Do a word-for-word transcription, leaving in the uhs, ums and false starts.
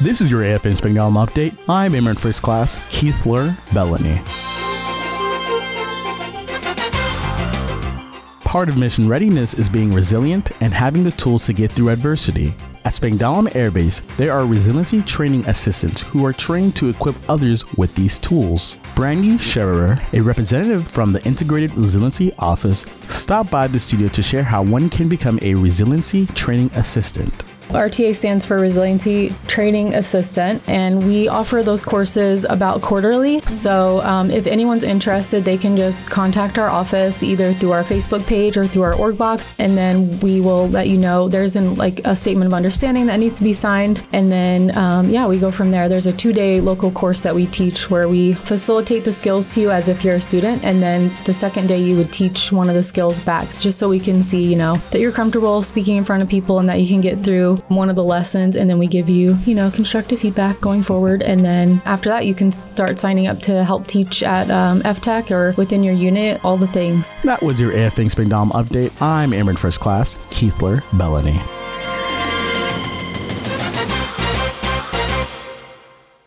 This is your A F N Spangdahlem update. I'm Imran First Class Keithler Bellany. Part of mission readiness is being resilient and having the tools to get through adversity. At Spangdahlem Air Base, there are resiliency training assistants who are trained to equip others with these tools. Brandy Scherer, a representative from the Integrated Resiliency Office, stopped by the studio to share how one can become a resiliency training assistant. R T A stands for Resiliency Training Assistant, and we offer those courses about quarterly. So um, if anyone's interested, they can just contact our office either through our Facebook page or through our org box, and then we will let you know. There's an, like a statement of understanding that needs to be signed, and then um, yeah, we go from there. There's a two-day local course that we teach where we facilitate the skills to you as if you're a student, and then the second day you would teach one of the skills back, just so we can see, you know, that you're comfortable speaking in front of people and that you can get through one of the lessons, and then we give you, you know, constructive feedback going forward. And then after that, you can start signing up to help teach at um, F TEC or within your unit, all the things. That was your A F N Spangdahlem update. I'm Airman First Class Keithler Bellany.